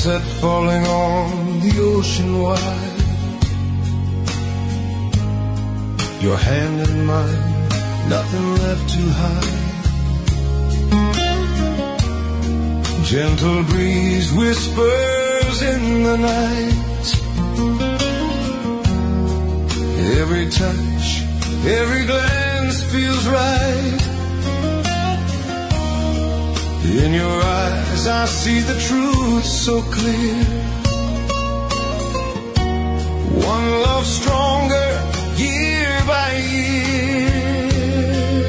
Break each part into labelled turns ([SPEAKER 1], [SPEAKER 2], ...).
[SPEAKER 1] sunset falling on the ocean wide. Your hand in mine, nothing left to hide. Gentle breeze whispers in the night. Every touch, every glance feels right. In your eyes I see the truth so clear. One love stronger year by year.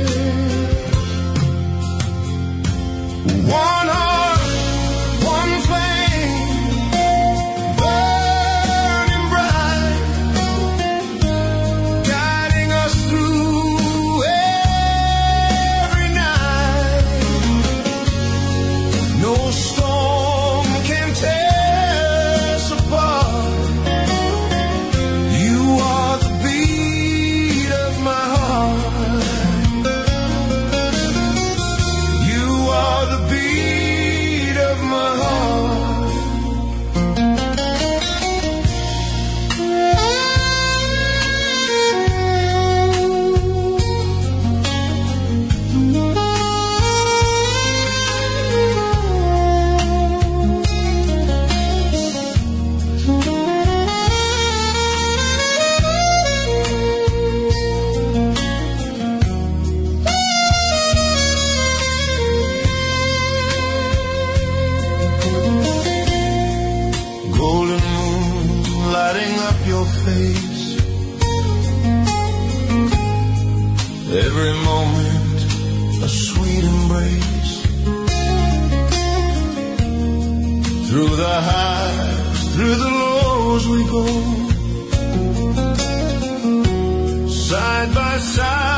[SPEAKER 1] One heart, one flame, burning bright, guiding us through every night. No storm can tear us apart. You are the beat of my heart. You are the beat of my heart. Golden moon lighting up your face. Every moment a sweet embrace. Through the highs, through the lows we go. Side by side